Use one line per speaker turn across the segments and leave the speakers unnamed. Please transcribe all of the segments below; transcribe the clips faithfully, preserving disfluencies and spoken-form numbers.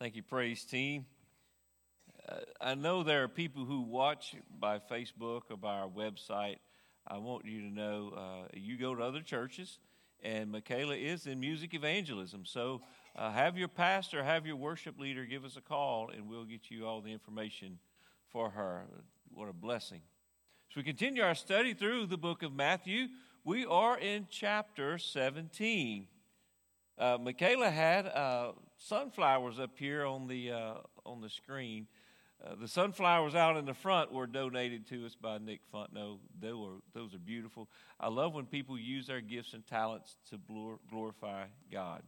Thank you, praise team. Uh, I know there are people who watch by Facebook or by our website. I want you to know uh, you go to other churches, and Michaela is in music evangelism. So uh, have your pastor, have your worship leader give us a call, and we'll get you all the information for her. What a blessing. As we continue our study through the book of Matthew, we are in chapter seventeen. Uh, Michaela had uh, sunflowers up here on the uh, on the screen. Uh, the sunflowers out in the front were donated to us by Nick Fontenot. They were, those are beautiful. I love when people use their gifts and talents to glor- glorify God.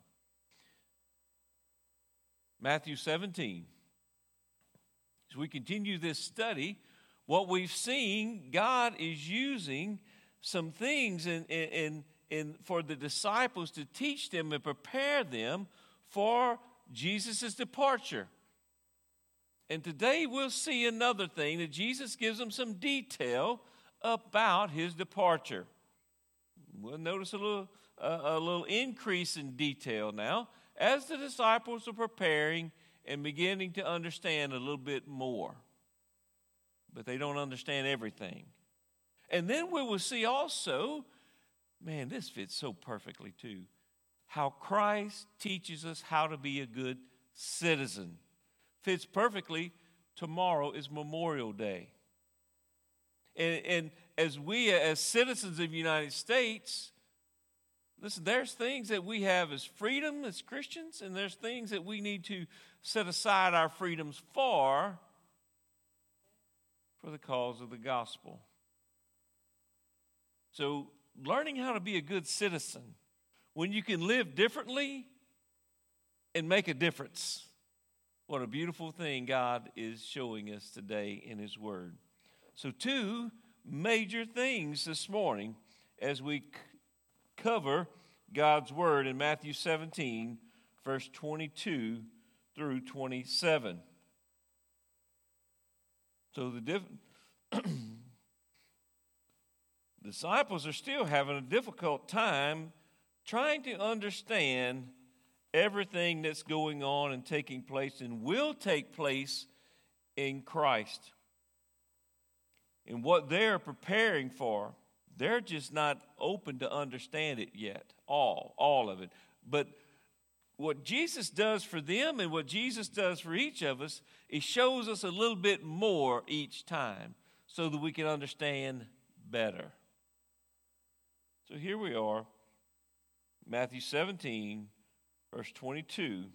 Matthew seventeen. As we continue this study, what we've seen, God is using some things in in, in In, for the disciples to teach them and prepare them for Jesus' departure. And today we'll see another thing that Jesus gives them some detail about his departure. We'll notice a little, uh, a little increase in detail now as the disciples are preparing and beginning to understand a little bit more. But they don't understand everything. And then we will see also, man, this fits so perfectly too, how Christ teaches us how to be a good citizen. Fits perfectly. Tomorrow is Memorial Day. And, and as we, as citizens of the United States, listen, there's things that we have as freedom as Christians, and there's things that we need to set aside our freedoms for, for the cause of the gospel. So, learning how to be a good citizen when you can live differently and make a difference. What a beautiful thing God is showing us today in his word. So two major things this morning as we c- cover God's word in Matthew seventeen, verse twenty-two through twenty-seven. So the diff- disciples are still having a difficult time trying to understand everything that's going on and taking place and will take place in Christ. And what they're preparing for, they're just not open to understand it yet, all, all of it. But what Jesus does for them and what Jesus does for each of us, he shows us a little bit more each time so that we can understand better. So here we are, Matthew seventeen, verse twenty-two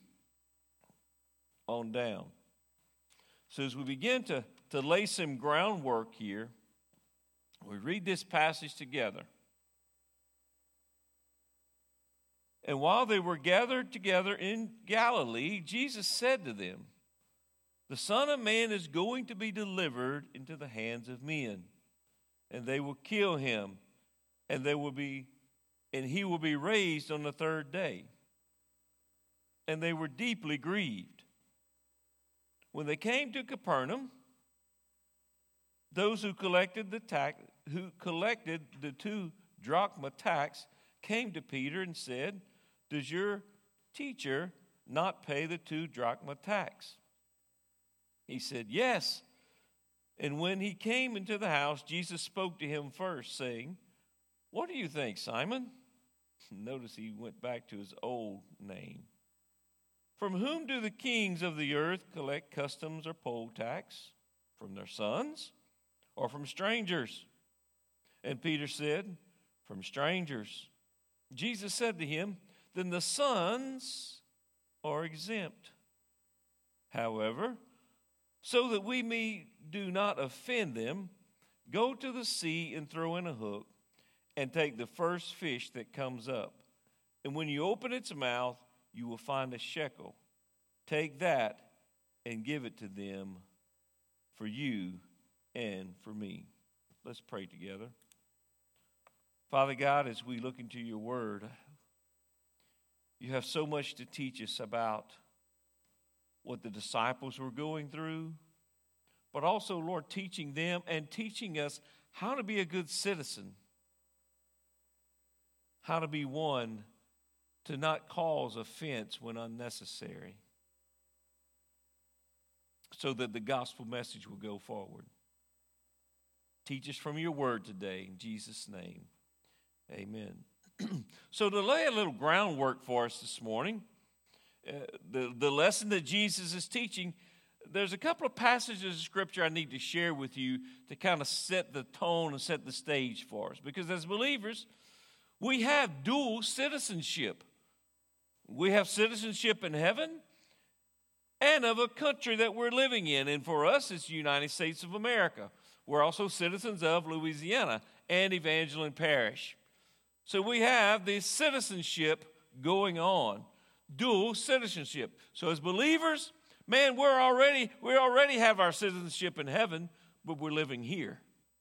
on down. So as we begin to, to lay some groundwork here, we read this passage together. And while they were gathered together in Galilee, Jesus said to them, "The Son of Man is going to be delivered into the hands of men, and they will kill him. And they will be, and he will be raised on the third day." And they were deeply grieved. When they came to Capernaum, those who collected the tax, who collected the two drachma tax, came to Peter and said, "Does your teacher not pay the two drachma tax?" He said, "Yes." And when he came into the house, Jesus spoke to him first, saying, "What do you think, Simon?" Notice he went back to his old name. "From whom do the kings of the earth collect customs or poll tax? From their sons or from strangers?" And Peter said, "From strangers." Jesus said to him, "Then the sons are exempt. However, so that we may do not offend them, go to the sea and throw in a hook, and take the first fish that comes up. And when you open its mouth, you will find a shekel. Take that and give it to them for you and for me." Let's pray together. Father God, as we look into your word, you have so much to teach us about what the disciples were going through, but also, Lord, teaching them and teaching us how to be a good citizen. How to be one to not cause offense when unnecessary. so that the gospel message will go forward. Teach us from your word today, in Jesus' name. Amen. So to lay a little groundwork for us this morning, uh, the, the lesson that Jesus is teaching, there's a couple of passages of Scripture I need to share with you to kind of set the tone and set the stage for us. Because as believers, we have dual citizenship. We have citizenship in heaven and of a country that we're living in. And for us, it's the United States of America. We're also citizens of Louisiana and Evangeline Parish. So we have this citizenship going on, dual citizenship. So as believers, man, we're already, we already have our citizenship in heaven, but we're living here.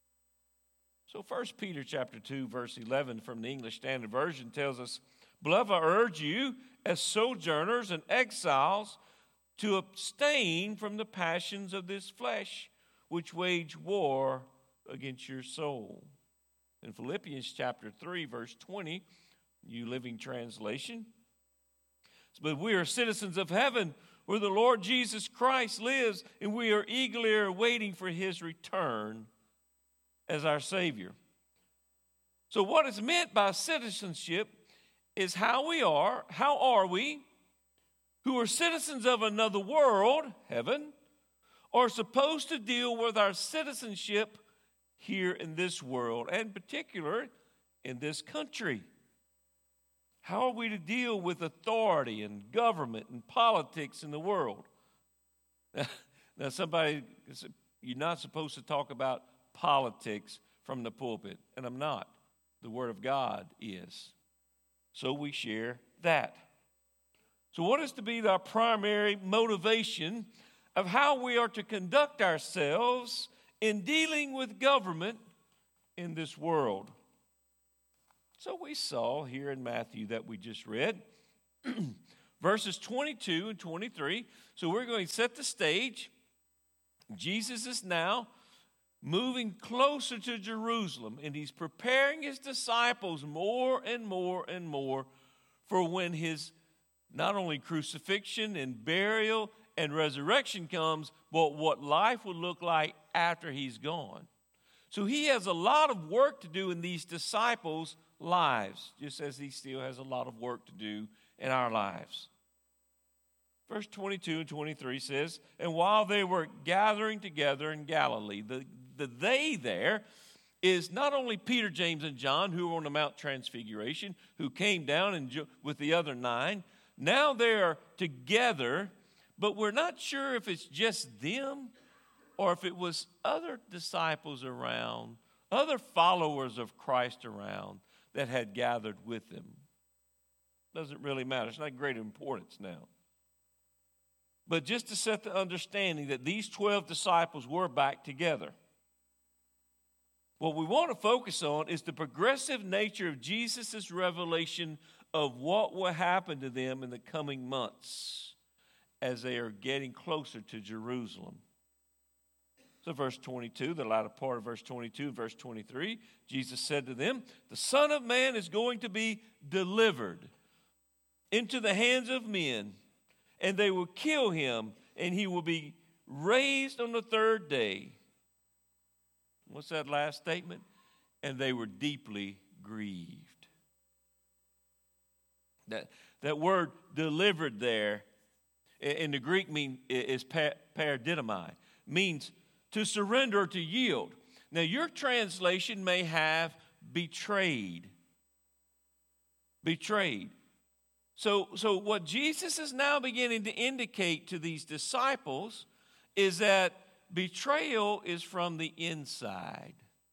So First Peter chapter two, verse eleven from the English Standard Version tells us, "Beloved, I urge you as sojourners and exiles to abstain from the passions of this flesh, which wage war against your soul." In Philippians chapter three, verse twenty, New Living Translation, "But we are citizens of heaven, where the Lord Jesus Christ lives, and we are eagerly awaiting for his return as our Savior." So what is meant by citizenship is how we are, how are we, who are citizens of another world, heaven, are supposed to deal with our citizenship here in this world, and in particular in this country. How are we to deal with authority and government and politics in the world? Now, somebody said, you're not supposed to talk about politics from the pulpit, and I'm not. The Word of God is. So we share that. So what is to be our primary motivation of how we are to conduct ourselves in dealing with government in this world? So we saw here in Matthew that we just read, verses twenty-two and twenty-three. So we're going to set the stage. Jesus is now moving closer to Jerusalem, and he's preparing his disciples more and more and more for when his not only crucifixion and burial and resurrection comes, but what life will look like after he's gone. So he has a lot of work to do in these disciples' lives, just as he still has a lot of work to do in our lives. Verse twenty-two and twenty-three says, "And while they were gathering together in Galilee," the, the they there is not only Peter, James, and John, who were on the Mount Transfiguration, who came down and with the other nine. Now they are together, but we're not sure if it's just them or if it was other disciples around, other followers of Christ around that had gathered with them. Doesn't really matter. It's not great importance now. But just to set the understanding that these twelve disciples were back together. What we want to focus on is the progressive nature of Jesus' revelation of what will happen to them in the coming months as they are getting closer to Jerusalem. So verse twenty-two, the latter part of verse twenty-two, verse twenty-three, Jesus said to them, "The Son of Man is going to be delivered into the hands of men, and they will kill him, and he will be raised on the third day." What's that last statement? "And they were deeply grieved." That, that word "delivered" there in the Greek mean, is paradidomai, means to surrender or to yield. Now, your translation may have betrayed. Betrayed. So, so what Jesus is now beginning to indicate to these disciples is that betrayal is from the inside.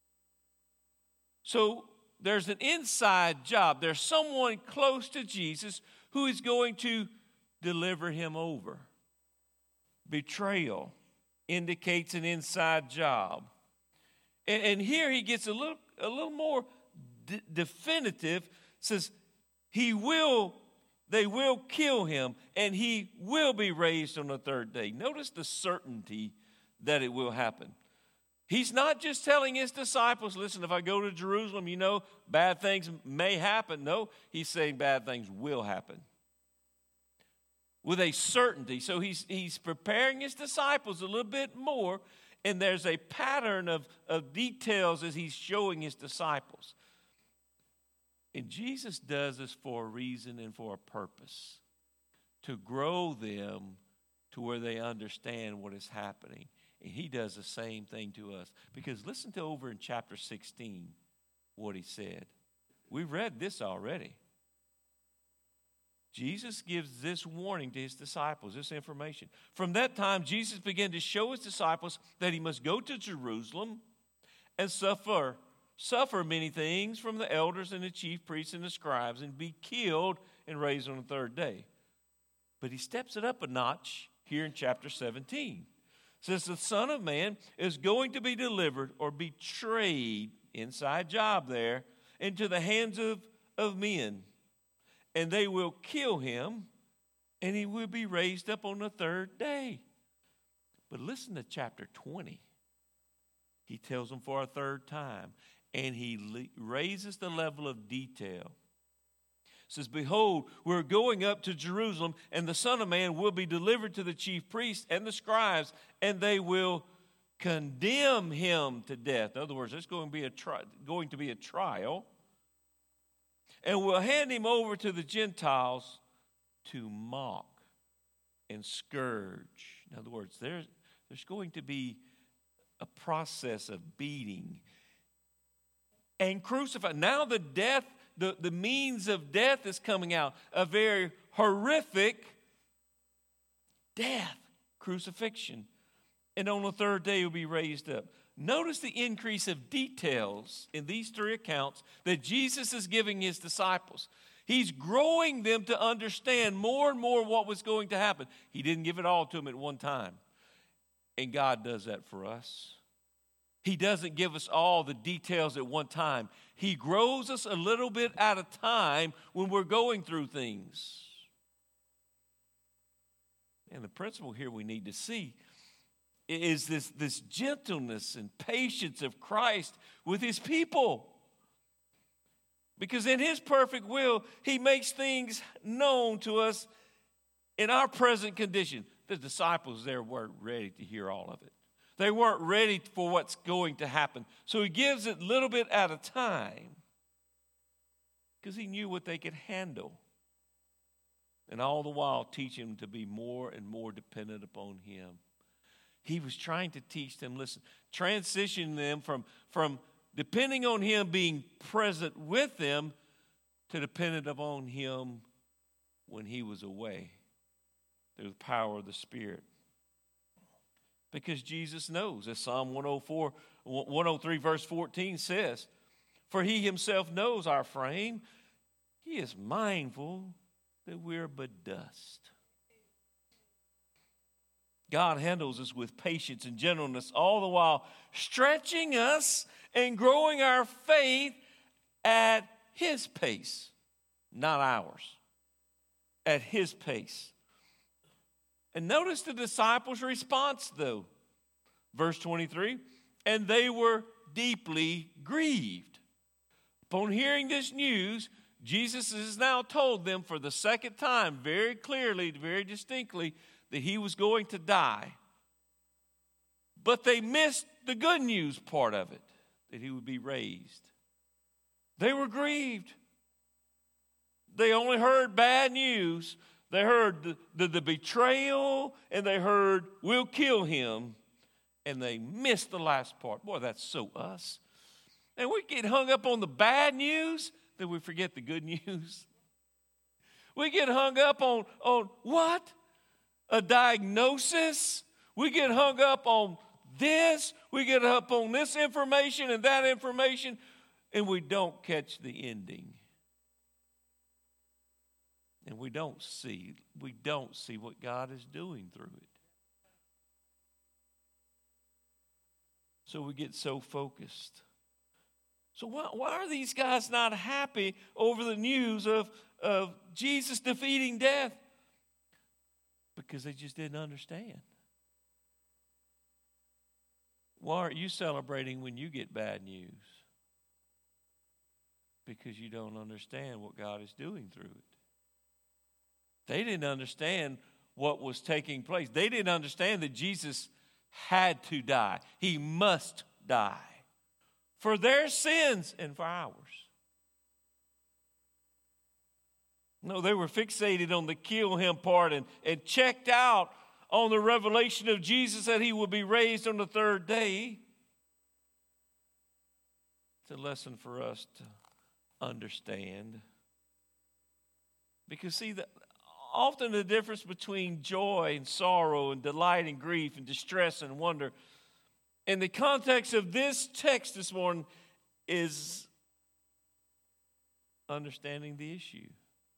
So there's an inside job. There's someone close to Jesus who is going to deliver him over. Betrayal indicates an inside job. And, and here he gets a little, a little more d- definitive. Says he will, they will kill him, and he will be raised on the third day. Notice the certainty that it will happen. He's not just telling his disciples, listen, if I go to Jerusalem, you know, bad things may happen. No, he's saying bad things will happen. with a certainty. So he's, he's preparing his disciples a little bit more, and there's a pattern of, of details as he's showing his disciples. And Jesus does this for a reason and for a purpose, to grow them to where they understand what is happening. And he does the same thing to us. Because listen to over in chapter sixteen what he said. We read this already. Jesus gives this warning to his disciples, this information. From that time, Jesus began to show his disciples that he must go to Jerusalem and suffer, suffer many things from the elders and the chief priests and the scribes and be killed and raised on the third day. But he steps it up a notch here in chapter seventeen. It says the Son of Man is going to be delivered or betrayed, inside job there, into the hands of, of men. And they will kill him, and he will be raised up on the third day. But listen to chapter twenty. He tells them for a third time, and he le- raises the level of detail. It says, behold, we're going up to Jerusalem, and the Son of Man will be delivered to the chief priests and the scribes, and they will condemn him to death. In other words, there's going to be a tri- going to be a trial. And will hand him over to the Gentiles to mock and scourge. In other words, there's, there's going to be a process of beating and crucify. Now the death, the, the means of death is coming out. A very horrific death, crucifixion. And on the third day he'll be raised up. Notice the increase of details in these three accounts that Jesus is giving his disciples. He's growing them to understand more and more what was going to happen. He didn't give it all to them at one time. And God does that for us. He doesn't give us all the details at one time. He grows us a little bit at a time when we're going through things. And the principle here we need to see is this, this gentleness and patience of Christ with his people. Because in his perfect will, he makes things known to us in our present condition. The disciples there weren't ready to hear all of it. They weren't ready for what's going to happen. So he gives it a little bit at a time because he knew what they could handle. And all the while teaching them to be more and more dependent upon him. He was trying to teach them, listen, transition them from, from depending on him being present with them to dependent upon him when he was away through the power of the Spirit. Because Jesus knows, as Psalm one oh four, one oh three verse fourteen says, for he himself knows our frame. He is mindful that we're but dust. God handles us with patience and gentleness, all the while stretching us and growing our faith at his pace, not ours, at his pace. And notice the disciples' response, though. Verse twenty-three, and they were deeply grieved. Upon hearing this news, Jesus has now told them for the second time, very clearly, very distinctly, that he was going to die. But they missed the good news part of it, that he would be raised. They were grieved. They only heard bad news. They heard the, the, the betrayal, and they heard, we'll kill him. And they missed the last part. Boy, that's so us. And we get hung up on the bad news, then we forget the good news. We get hung up on, on what? A diagnosis. We get hung up on this. We get up on this information and that information, and we don't catch the ending. And we don't see, we don't see what God is doing through it. So we get so focused. So why, why are these guys not happy over the news of, of Jesus defeating death? Because they just didn't understand. Why aren't you celebrating when you get bad news? Because you don't understand what God is doing through it. They didn't understand what was taking place. They didn't understand that Jesus had to die. He must die for their sins and for ours. No, they were fixated on the kill him part and, and checked out on the revelation of Jesus that he would be raised on the third day. It's a lesson for us to understand. Because see, the, often the difference between joy and sorrow and delight and grief and distress and wonder in the context of this text this morning is understanding the issue.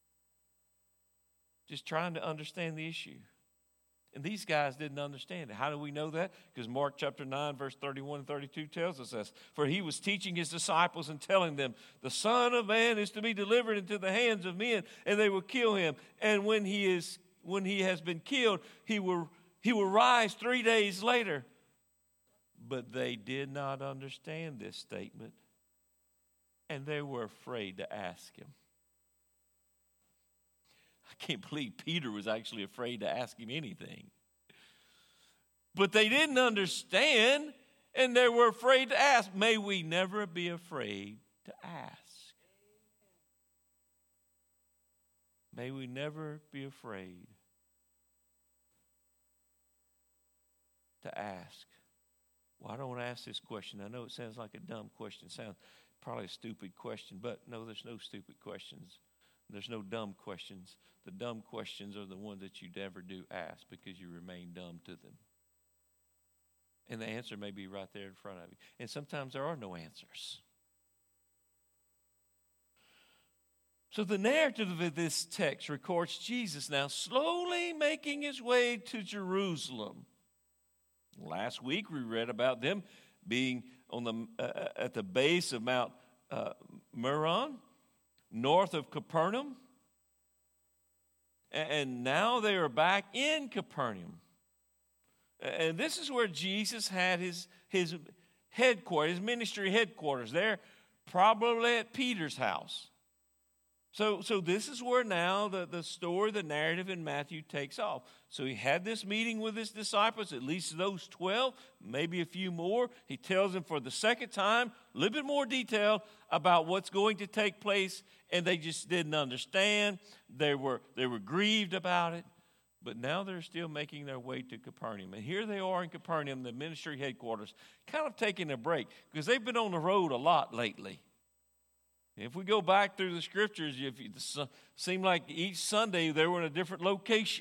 Just trying to understand the issue. And these guys didn't understand it. How do we know that? Because Mark chapter nine, verse thirty-one and thirty-two tells us this. For he was teaching his disciples and telling them, the Son of Man is to be delivered into the hands of men, and they will kill him. And when he is when he has been killed, he will, he will rise three days later. But they did not understand this statement, and they were afraid to ask him. I can't believe Peter was actually afraid to ask him anything. But they didn't understand, and they were afraid to ask. May we never be afraid to ask. May we never be afraid to ask. Well, I don't want to ask this question. I know it sounds like a dumb question. It sounds probably a stupid question, but no, there's no stupid questions. There's no dumb questions. The dumb questions are the ones that you never do ask because you remain dumb to them. And the answer may be right there in front of you. And sometimes there are no answers. So the narrative of this text records Jesus now slowly making his way to Jerusalem. Last week we read about them being on the uh, at the base of Mount uh, Meron, north of Capernaum. And now they are back in Capernaum. And this is where Jesus had his, his headquarters, his ministry headquarters. They're probably at Peter's house. So, so this is where now the, the story, the narrative in Matthew takes off. So he had this meeting with his disciples, at least those twelve, maybe a few more. He tells them for the second time, a little bit more detail about what's going to take place, and they just didn't understand. They were, they were grieved about it, but now they're still making their way to Capernaum. And here they are in Capernaum, the ministry headquarters, kind of taking a break because they've been on the road a lot lately. If we go back through the scriptures, if it seemed like each Sunday they were in a different location.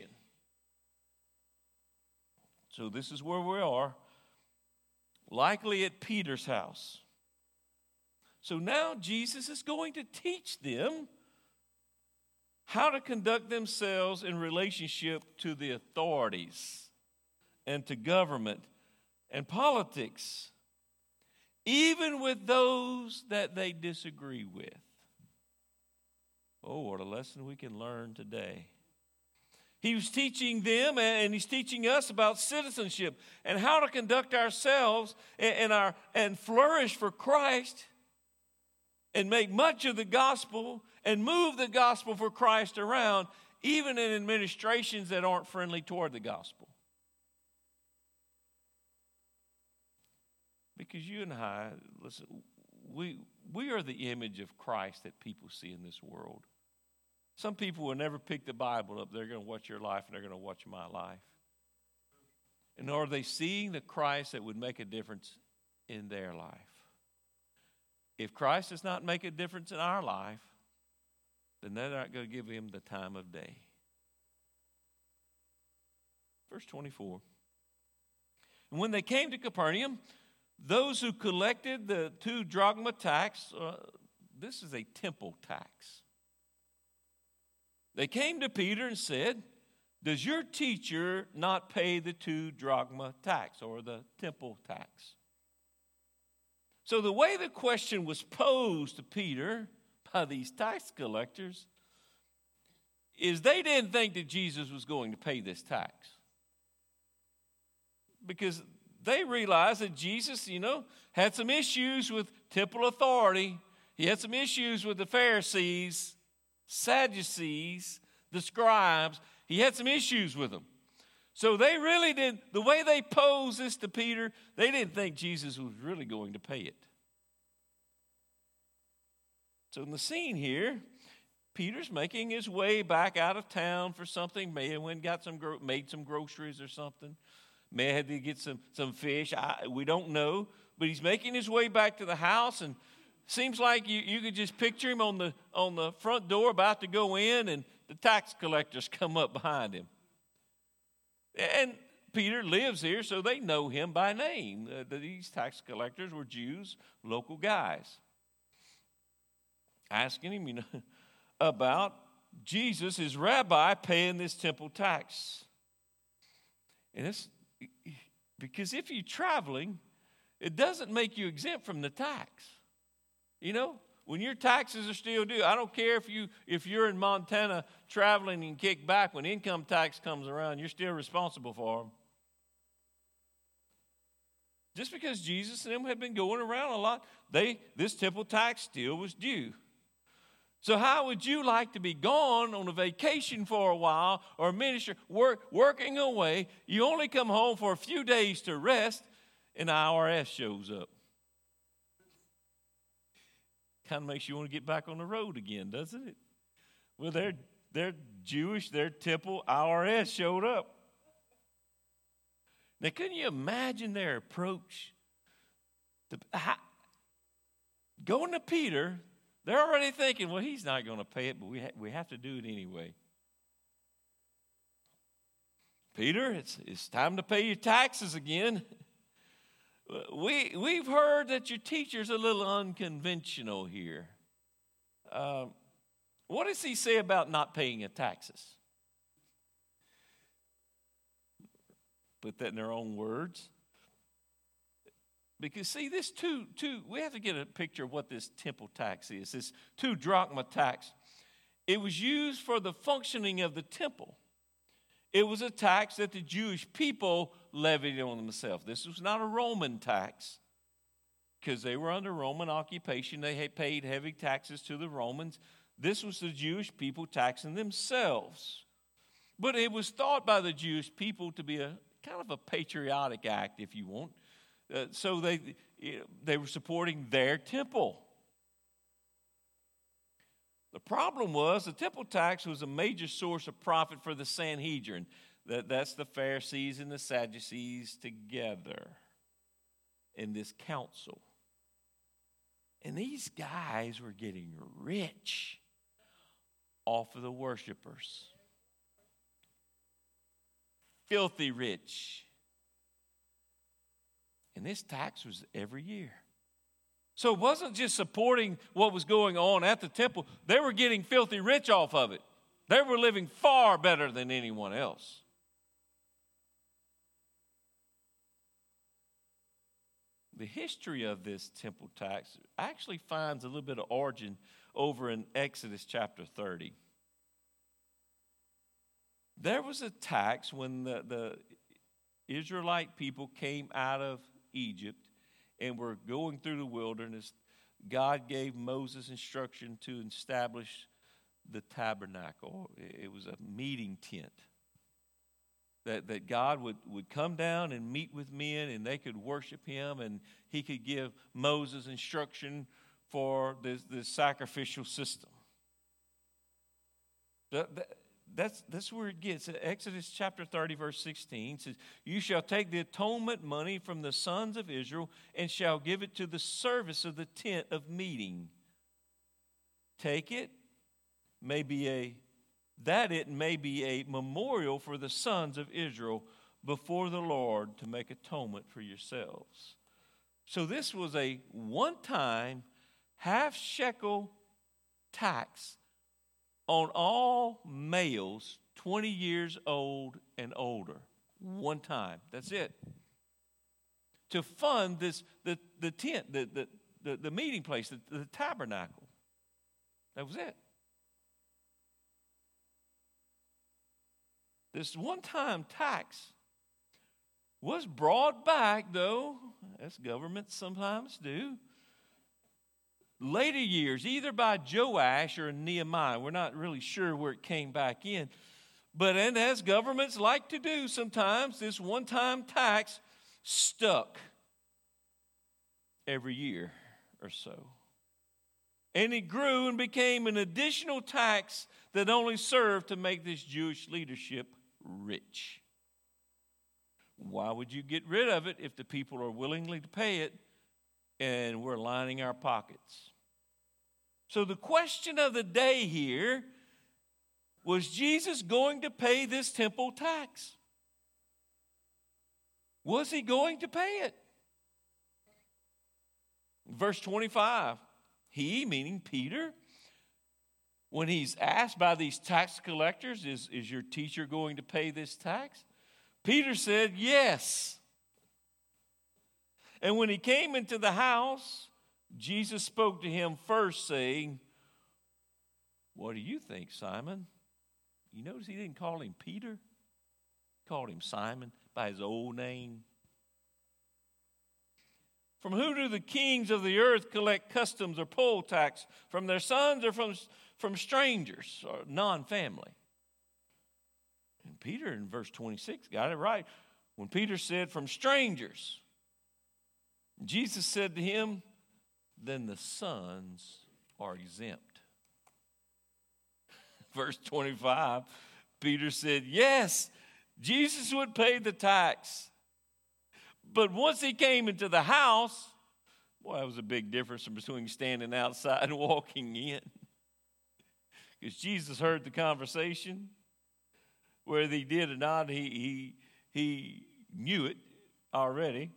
So this is where we are, likely at Peter's house. So now Jesus is going to teach them how to conduct themselves in relationship to the authorities and to government and politics, even with those that they disagree with. Oh, what a lesson we can learn today. He was teaching them, and he's teaching us about citizenship and how to conduct ourselves and, our, and flourish for Christ and make much of the gospel and move the gospel for Christ around, even in administrations that aren't friendly toward the gospel. Because you and I, listen, we, we are the image of Christ that people see in this world. Some people will never pick the Bible up. They're going to watch your life and they're going to watch my life. And are they seeing the Christ that would make a difference in their life? If Christ does not make a difference in our life, then they're not going to give him the time of day. Verse twenty-four. And when they came to Capernaum, those who collected the two drachma tax, uh, this is a temple tax. They came to Peter and said, does your teacher not pay the two drachma tax or the temple tax? So the way the question was posed to Peter by these tax collectors is they didn't think that Jesus was going to pay this tax. Because they realized that Jesus, you know, had some issues with temple authority. He had some issues with the Pharisees, Sadducees, the scribes. He had some issues with them. So they really didn't, the way they posed this to Peter, they didn't think Jesus was really going to pay it. So in the scene here, Peter's making his way back out of town for something. May have went and got some, made some groceries or something. May have had to get some, some fish. I, we don't know. But he's making his way back to the house, and seems like you, you could just picture him on the, on the front door about to go in, and the tax collectors come up behind him. And Peter lives here, so they know him by name. Uh, these tax collectors were Jews, local guys. Asking him, you know, about Jesus, his rabbi, paying this temple tax. And it's because if you're traveling, it doesn't make you exempt from the tax. You know, when your taxes are still due, I don't care if, you, if you're in Montana traveling and kick back, when income tax comes around, you're still responsible for them. Just because Jesus and them had been going around a lot, they this temple tax still was due. So how would you like to be gone on a vacation for a while or a ministry, work, working away? You only come home for a few days to rest, and the I R S shows up. Kind of makes you want to get back on the road again, doesn't it? Well, they're, they're Jewish, their temple, I R S showed up. Now, couldn't you imagine their approach? To, how, going to Peter, they're already thinking, well, he's not going to pay it, but we, ha- we have to do it anyway. Peter, it's, it's time to pay your taxes again. We, we've heard that your teacher's a little unconventional here. Um, what does he say about not paying your taxes? Put that in their own words. Because, see, this two, two, we have to get a picture of what this temple tax is, this two drachma tax. It was used for the functioning of the temple. It was a tax that the Jewish people levied on themselves. This was not a Roman tax because they were under Roman occupation. They had paid heavy taxes to the Romans. This was the Jewish people taxing themselves. But it was thought by the Jewish people to be a kind of a patriotic act, if you want. Uh, so they, you know, they were supporting their temple. The problem was the temple tax was a major source of profit for the Sanhedrin. That, that's the Pharisees and the Sadducees together in this council. And these guys were getting rich off of the worshipers. Filthy rich. And this tax was every year. So it wasn't just supporting what was going on at the temple. They were getting filthy rich off of it. They were living far better than anyone else. The history of this temple tax actually finds a little bit of origin over in Exodus chapter thirty. There was a tax when the, the Israelite people came out of Egypt and were going through the wilderness. God gave Moses instruction to establish the tabernacle. It was a meeting tent. That, that God would, would come down and meet with men and they could worship him, and he could give Moses instruction for this, this sacrificial system. That, that, that's, that's where it gets. Exodus chapter thirty, verse sixteen says, "You shall take the atonement money from the sons of Israel and shall give it to the service of the tent of meeting. Take it, may be a that it may be a memorial for the sons of Israel before the Lord to make atonement for yourselves." So this was a one-time half shekel tax on all males twenty years old and older. One time. That's it. To fund this the, the tent, the, the, the, the meeting place, the, the tabernacle. That was it. This one-time tax was brought back, though, as governments sometimes do, later years, either by Joash or Nehemiah. We're not really sure where it came back in. But and as governments like to do sometimes, this one-time tax stuck every year or so. And it grew and became an additional tax that only served to make this Jewish leadership rich. Why would you get rid of it if the people are willingly to pay it and we're lining our pockets? So the question of the day here, was Jesus going to pay this temple tax? Was he going to pay it? Verse twenty-five, he, meaning Peter, when he's asked by these tax collectors, is, is your teacher going to pay this tax? Peter said, yes. And when he came into the house, Jesus spoke to him first, saying, what do you think, Simon? You notice he didn't call him Peter. He called him Simon by his old name. From who do the kings of the earth collect customs or poll tax? From their sons or from, from strangers or non-family? And Peter in verse twenty-six got it right. When Peter said from strangers, Jesus said to him, then the sons are exempt. Verse twenty-five, Peter said, yes, Jesus would pay the tax. But once he came into the house, boy, that was a big difference between standing outside and walking in. Because Jesus heard the conversation. Whether he did or not, he, he, he knew it already.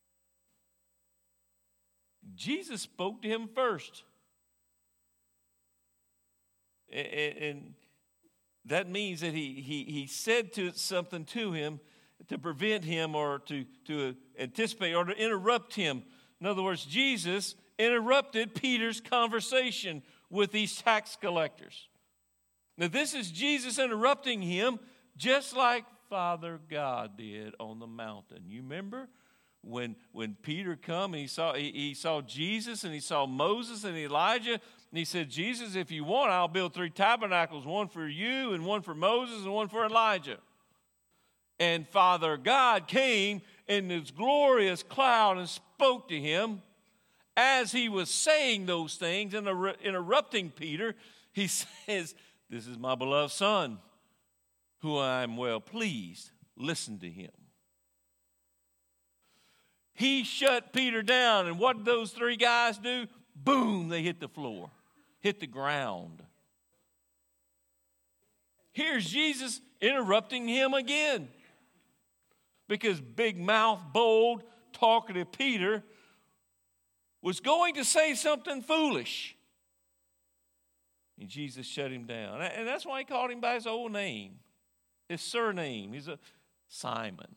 Jesus spoke to him first. And that means that he, he, he said to something to him to prevent him or to, to anticipate or to interrupt him. In other words, Jesus interrupted Peter's conversation with these tax collectors. Now, this is Jesus interrupting him just like Father God did on the mountain. You remember when, when Peter come and he saw, he, he saw Jesus and he saw Moses and Elijah, and he said, Jesus, if you want, I'll build three tabernacles, one for you and one for Moses and one for Elijah. And Father God came in this glorious cloud and spoke to him. As he was saying those things and inter- interrupting Peter, he says, this is my beloved Son, who I am well pleased. Listen to him. He shut Peter down, and what did those three guys do? Boom, they hit the floor, hit the ground. Here's Jesus interrupting him again. Because big mouth, bold, talkative Peter was going to say something foolish. And Jesus shut him down. And that's why he called him by his old name, his surname. He's a Simon.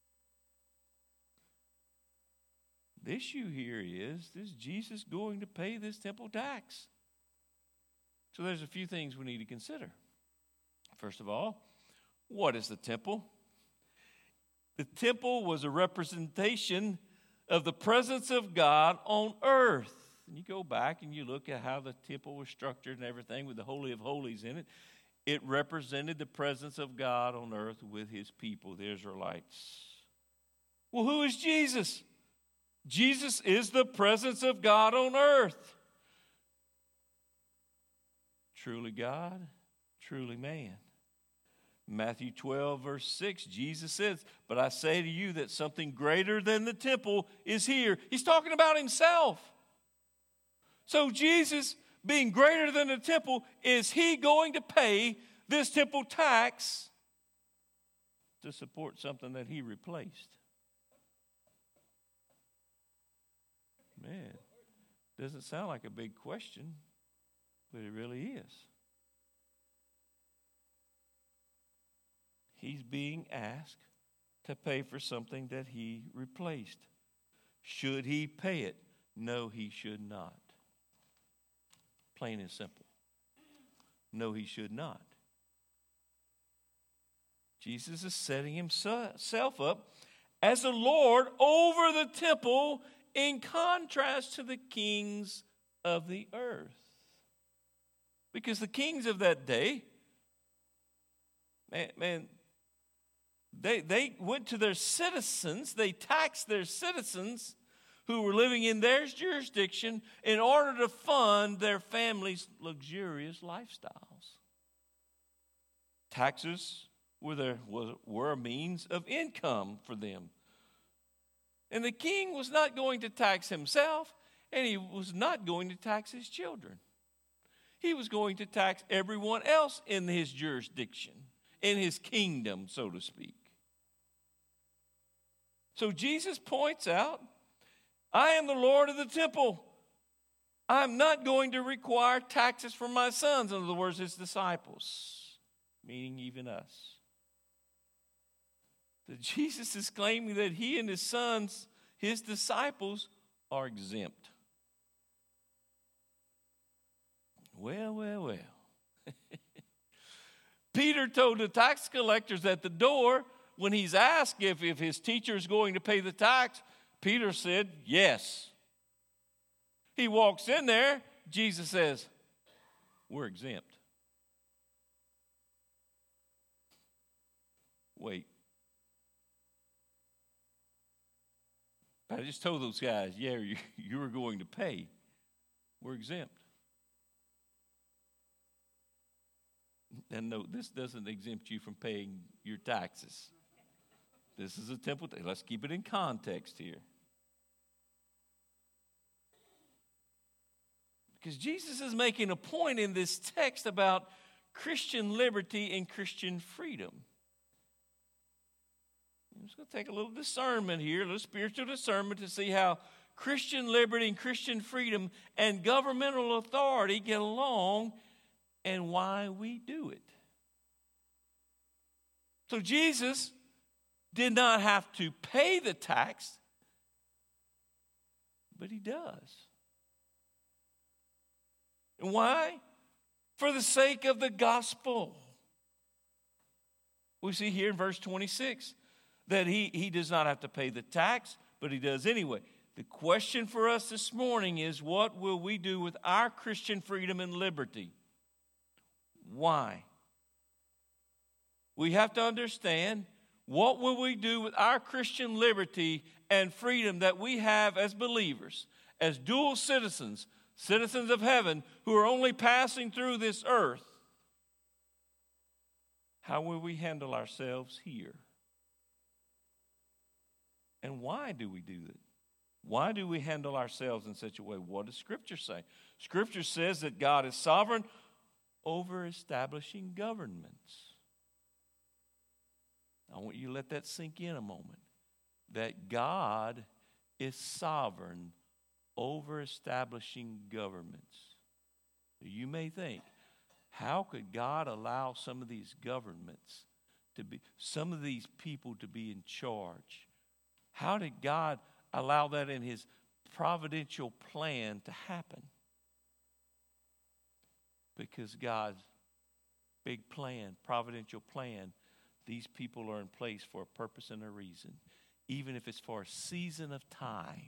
The issue here is, is Jesus going to pay this temple tax? So there's a few things we need to consider. First of all, what is the temple? The temple was a representation of the presence of God on earth. And you go back and you look at how the temple was structured and everything with the Holy of Holies in it. It represented the presence of God on earth with his people, the Israelites. Well, who is Jesus? Jesus is the presence of God on earth. Truly God, truly man. Matthew twelve, verse six, Jesus says, but I say to you that something greater than the temple is here. He's talking about himself. So Jesus, being greater than the temple, is he going to pay this temple tax to support something that he replaced? Man, doesn't sound like a big question, but it really is. He's being asked to pay for something that he replaced. Should he pay it? No, he should not. Plain and simple. No, he should not. Jesus is setting himself up as the Lord over the temple in contrast to the kings of the earth. Because the kings of that day, man, man they, they went to their citizens, they taxed their citizens who were living in their jurisdiction in order to fund their family's luxurious lifestyles. Taxes were, their, were a means of income for them. And the king was not going to tax himself, and he was not going to tax his children. He was going to tax everyone else in his jurisdiction, in his kingdom, so to speak. So Jesus points out, I am the Lord of the temple. I'm not going to require taxes from my sons, in other words, his disciples, meaning even us. That Jesus is claiming that he and his sons, his disciples, are exempt. Well, well, well. Peter told the tax collectors at the door, when he's asked if, if his teacher is going to pay the tax, Peter said, yes. He walks in there, Jesus says, we're exempt. Wait. I just told those guys, yeah, you, you were going to pay. We're exempt. And no, this doesn't exempt you from paying your taxes. This is a temple. Let's keep it in context here. Because Jesus is making a point in this text about Christian liberty and Christian freedom. I'm just going to take a little discernment here, a little spiritual discernment to see how Christian liberty and Christian freedom and governmental authority get along and why we do it. So Jesus did not have to pay the tax, but he does. And why? For the sake of the gospel. We see here in verse twenty-six that he, he does not have to pay the tax, but he does anyway. The question for us this morning is, what will we do with our Christian freedom and liberty? Why? We have to understand, what will we do with our Christian liberty and freedom that we have as believers, as dual citizens, citizens of heaven who are only passing through this earth? How will we handle ourselves here? And why do we do it? Why do we handle ourselves in such a way? What does Scripture say? Scripture says that God is sovereign over establishing governments. I want you to let that sink in a moment. That God is sovereign over establishing governments. You may think, how could God allow some of these governments to be, some of these people to be in charge? How did God allow that in his providential plan to happen? Because God's big plan, providential plan, these people are in place for a purpose and a reason. Even if it's for a season of time.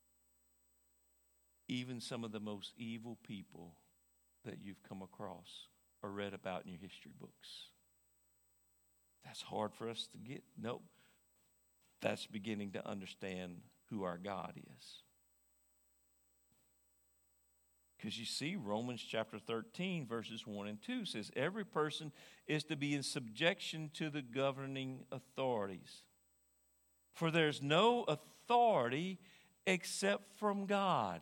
Even some of the most evil people that you've come across or read about in your history books. That's hard for us to get. Nope. That's beginning to understand who our God is. Because you see, Romans chapter thirteen, verses one and two says, every person is to be in subjection to the governing authorities. For there's no authority except from God.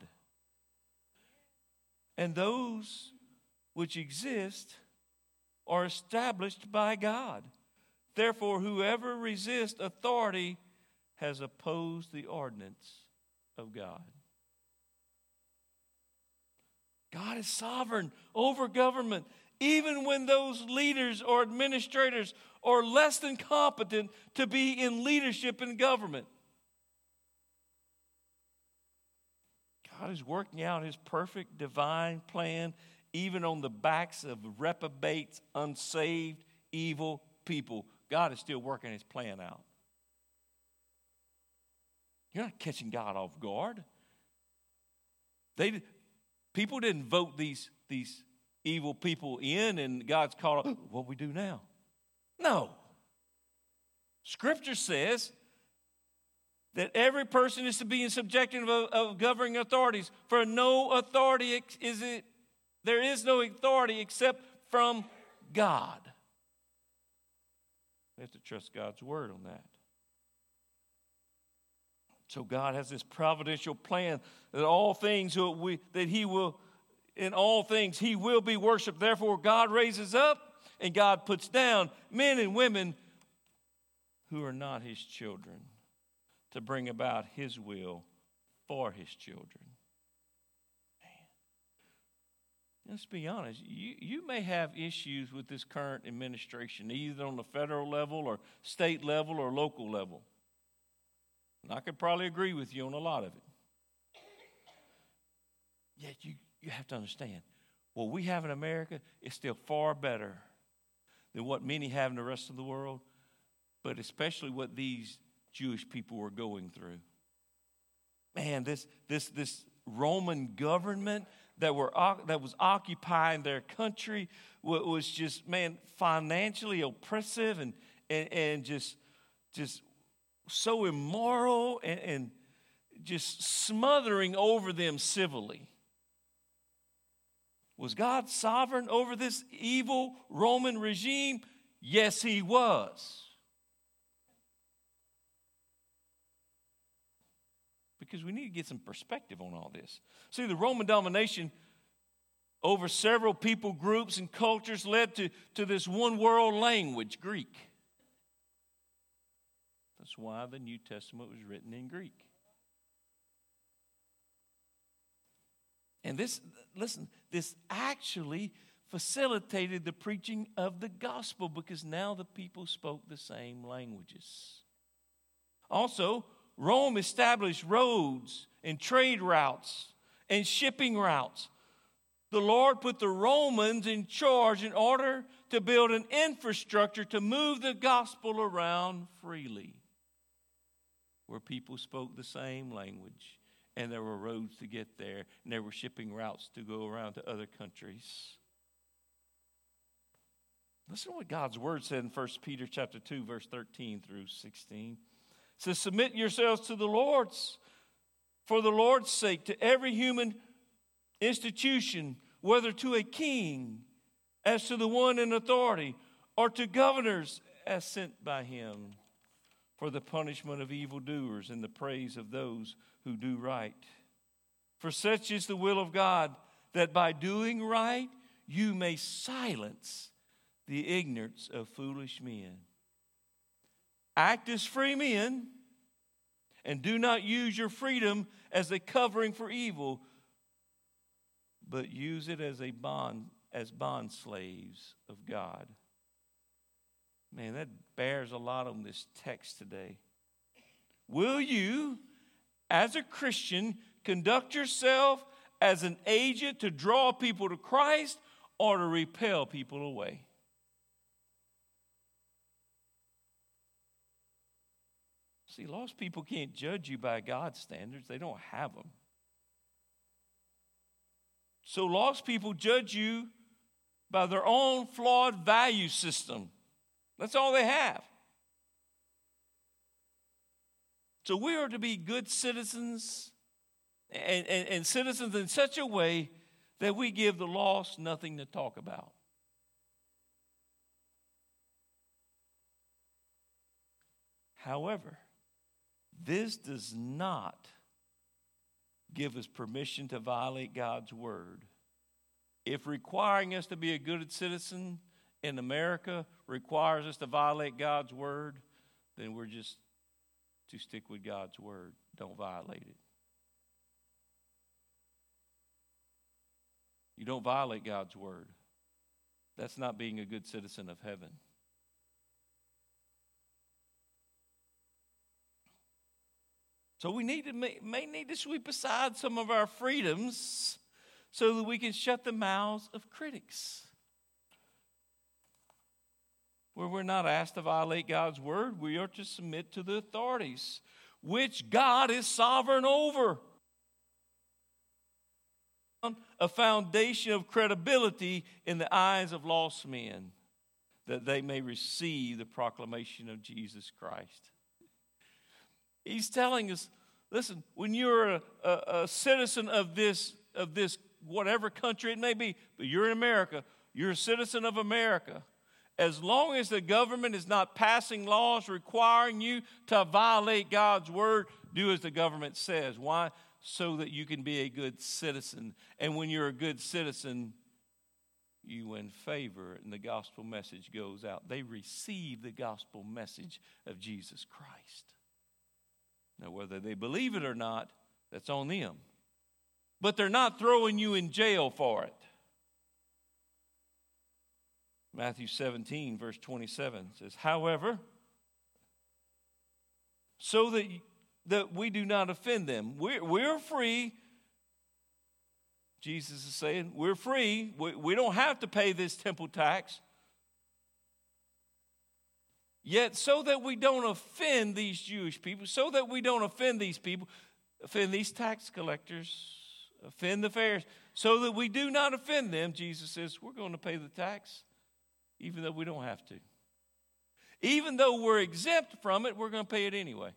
And those which exist are established by God. Therefore, whoever resists authority has opposed the ordinance of God. God is sovereign over government, even when those leaders or administrators are less than competent to be in leadership in government. God is working out his perfect divine plan, even on the backs of reprobates, unsaved, evil people. God is still working his plan out. You're not catching God off guard. They, people didn't vote these, these evil people in, and God's called, what we do now? No. Scripture says that every person is to be in subjection of, of governing authorities. For no authority is it, there is no authority except from God. We have to trust God's word on that. So God has this providential plan that all things that, we, that he will, in all things, he will be worshiped. Therefore, God raises up and God puts down men and women who are not his children to bring about his will for his children. Man. Let's be honest. You, you may have issues with this current administration, either on the federal level or state level or local level. And I could probably agree with you on a lot of it. Yet you, you have to understand, what we have in America is still far better than what many have in the rest of the world, but especially what these Jewish people were going through. Man, this this this Roman government that were that was occupying their country was just, man, financially oppressive and and, and just just so immoral and, and just smothering over them civilly. Was God sovereign over this evil Roman regime? Yes, he was. Because we need to get some perspective on all this. See, the Roman domination over several people groups and cultures led to, to this one world language, Greek. That's why the New Testament was written in Greek. And this, listen, this actually facilitated the preaching of the gospel because now the people spoke the same languages. Also, Rome established roads and trade routes and shipping routes. The Lord put the Romans in charge in order to build an infrastructure to move the gospel around freely, where people spoke the same language, and there were roads to get there, and there were shipping routes to go around to other countries. Listen to what God's word said in First Peter chapter two, verse thirteen through sixteen. It says, submit yourselves to the Lord's, for the Lord's sake, to every human institution, whether to a king as to the one in authority, or to governors as sent by him, for the punishment of evildoers and the praise of those who do right. For such is the will of God, that by doing right you may silence the ignorance of foolish men. Act as free men, and do not use your freedom as a covering for evil, but use it as a bond, as bond slaves of God. Man, that bears a lot on this text today. Will you, as a Christian, conduct yourself as an agent to draw people to Christ or to repel people away? See, lost people can't judge you by God's standards. They don't have them. So lost people judge you by their own flawed value system. That's all they have. So we are to be good citizens and, and, and citizens in such a way that we give the lost nothing to talk about. However, this does not give us permission to violate God's word. If requiring us to be a good citizen in America requires us to violate God's word, then we're just to stick with God's word. Don't violate it. You don't violate God's word. That's not being a good citizen of heaven. So we need to may, may need to sweep aside some of our freedoms so that we can shut the mouths of critics. Where we're not asked to violate God's word, we are to submit to the authorities, which God is sovereign over. A foundation of credibility in the eyes of lost men. that they may receive the proclamation of Jesus Christ. He's telling us, listen, when you're a, a, a citizen of this, of this whatever country it may be, but you're in America, you're a citizen of America. As long as the government is not passing laws requiring you to violate God's word, do as the government says. Why? So that you can be a good citizen. And when you're a good citizen, you win favor and the gospel message goes out. They receive the gospel message of Jesus Christ. Now, whether they believe it or not, that's on them. But they're not throwing you in jail for it. Matthew seventeen, verse twenty-seven says, however, so that, that we do not offend them. We're, we're free. Jesus is saying, we're free. We, we don't have to pay this temple tax. Yet, so that we don't offend these Jewish people, so that we don't offend these people, offend these tax collectors, offend the Pharisees, so that we do not offend them, Jesus says, we're going to pay the tax, even though we don't have to. Even though we're exempt from it, we're going to pay it anyway.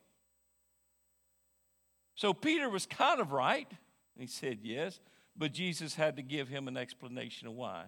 So Peter was kind of right. He said yes, but Jesus had to give him an explanation of why.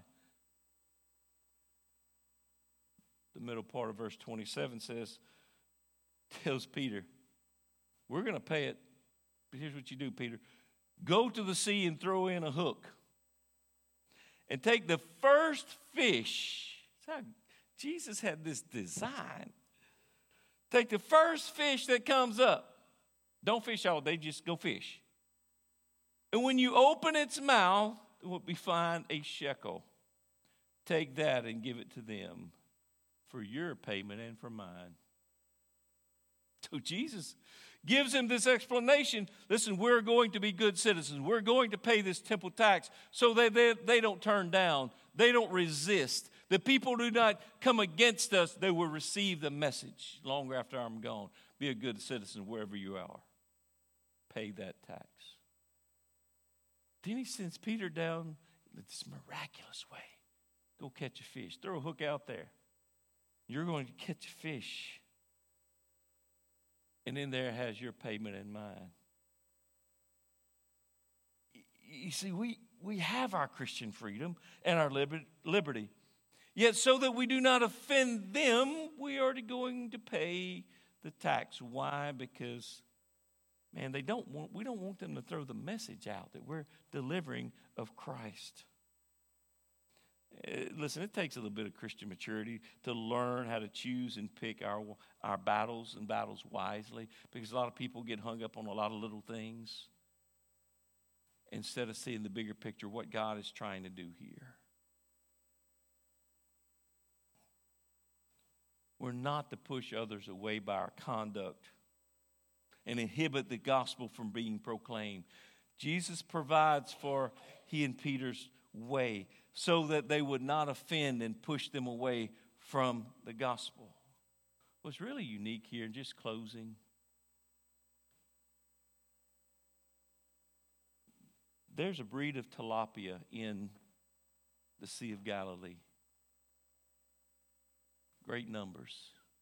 The middle part of verse twenty-seven says, tells Peter, we're going to pay it, but here's what you do, Peter. Go to the sea and throw in a hook. And take the first fish. That's how Jesus had this design. Take the first fish that comes up. Don't fish all day, just go fish. And when you open its mouth, it will be find a shekel. Take that and give it to them for your payment and for mine. So Jesus gives him this explanation. Listen, we're going to be good citizens. We're going to pay this temple tax so that they, they don't turn down. They don't resist. The people do not come against us. They will receive the message long after I'm gone. Be a good citizen wherever you are. Pay that tax. Then he sends Peter down in this miraculous way. Go catch a fish. Throw a hook out there. You're going to catch a fish. And in there has your payment and mine. You see, we, we have our Christian freedom and our liberty. Yet so that we do not offend them, we are going to pay the tax. Why? Because, man, they don't want, we don't want them to throw the message out that we're delivering of Christ. Listen, it takes a little bit of Christian maturity to learn how to choose and pick our our battles and battles wisely, because a lot of people get hung up on a lot of little things instead of seeing the bigger picture, what God is trying to do here. We're not to push others away by our conduct and inhibit the gospel from being proclaimed. Jesus provides for he and Peter's way so that they would not offend and push them away from the gospel. What's really unique here, and just closing, there's a breed of tilapia in the Sea of Galilee. Great numbers.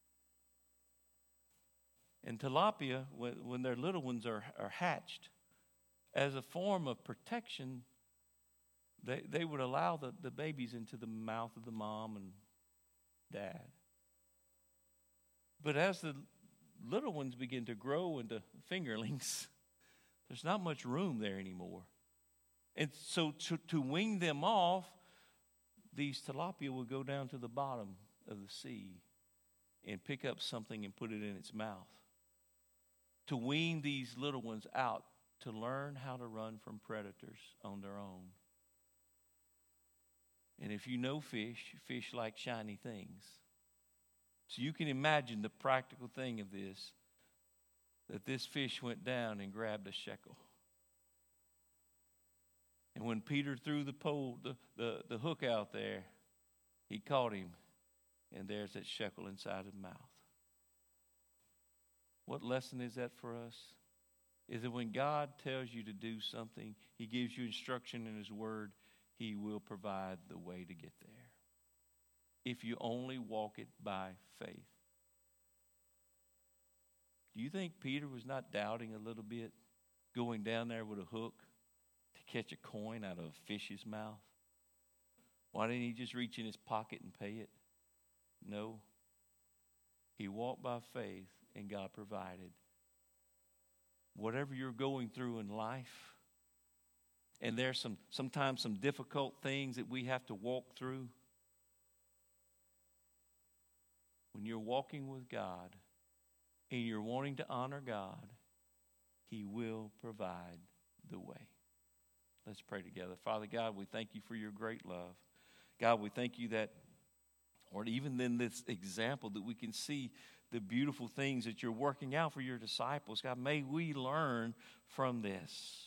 And tilapia, when, when their little ones are, are hatched, as a form of protection, They they would allow the, the babies into the mouth of the mom and dad. But as the little ones begin to grow into fingerlings, there's not much room there anymore. And so to, to wean them off, these tilapia will go down to the bottom of the sea and pick up something and put it in its mouth. To wean these little ones out, to learn how to run from predators on their own. And if you know fish, fish like shiny things. So you can imagine the practical thing of this, that this fish went down and grabbed a shekel. And when Peter threw the pole, the, the, the hook out there, he caught him, and there's that shekel inside his mouth. What lesson is that for us? Is that when God tells you to do something, he gives you instruction in his word, he will provide the way to get there. if you only walk it by faith. Do you think Peter was not doubting a little bit, going down there with a hook to catch a coin out of a fish's mouth? Why didn't he just reach in his pocket and pay it? No. He walked by faith and God provided. Whatever you're going through in life, and there's some sometimes some difficult things that we have to walk through. When you're walking with God and you're wanting to honor God, He will provide the way. Let's pray together. Father God, we thank you for your great love. God, we thank you that, or even in this example, that we can see the beautiful things that you're working out for your disciples. God, may we learn from this.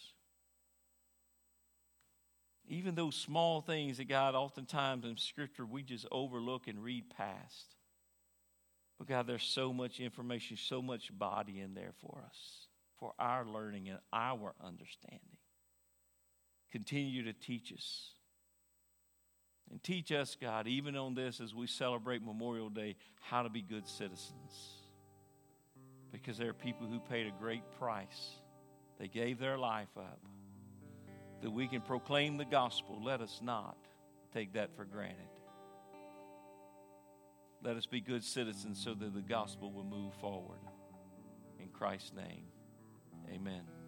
Even those small things that, God, oftentimes in Scripture we just overlook and read past. But God, there's so much information, so much body in there for us, for our learning and our understanding. Continue to teach us. And teach us, God, even on this as we celebrate Memorial Day, how to be good citizens. Because there are people who paid a great price. They gave their life up. That we can proclaim the gospel. Let us not take that for granted. Let us be good citizens so that the gospel will move forward. In Christ's name, amen.